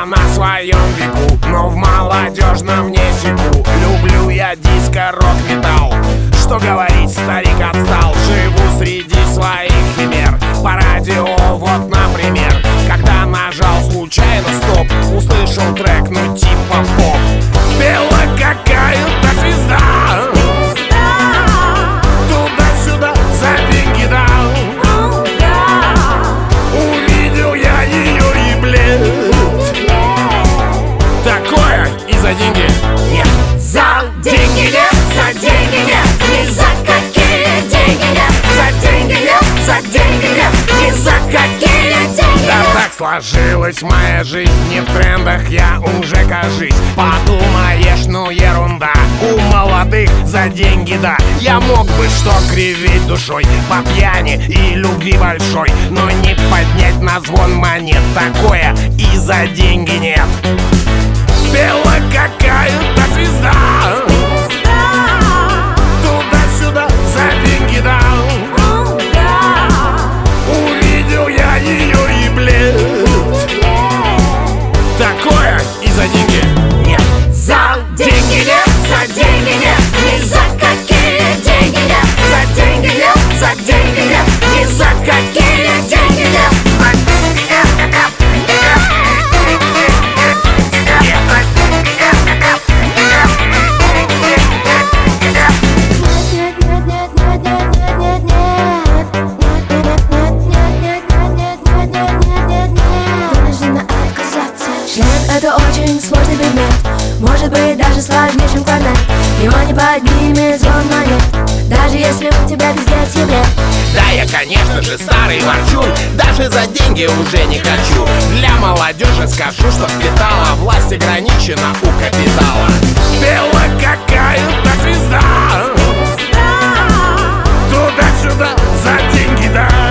на своем веку, но в молодежном не секу. Люблю я диско, рок-металл. Что говорить, старик отстал. Живу среди своих химер. По радио, вот, например, когда нажал случайно стоп, услышал трек, ну типа поп. Пела какая-то звезда, туда-сюда за деньги дал. Увидел я ее и блед. Такое и за деньги нет. За деньги нет, за деньги нет, ни за какие деньги нет. За деньги нет, за деньги нет, ни за какие деньги Да нет. так сложилась моя жизнь, не в трендах я уже, кажись. Подумаешь, ну ерунда, у молодых за деньги, да. Я мог бы что кривить душой по пьяни и любви большой, но не поднять на звон монет. Такое и за деньги нет. Пела какая-то звезда, туда-сюда за деньги дал. Увидел я ее и блед. Такое и за деньги нет. За деньги нет, за деньги нет, ни за какие деньги нет. За деньги нет, за деньги нет, ни за какие деньги нет. Это очень сложный предмет, может быть даже сложнее, чем квадрат. Его не поднимет звон монет, даже если у тебя пиздец еблет. Да, я, конечно же, старый ворчун, даже за деньги уже не хочу. Для молодежи скажу, что впитала власть ограничена у капитала. Пела какая-то звезда, туда-сюда за деньги, да.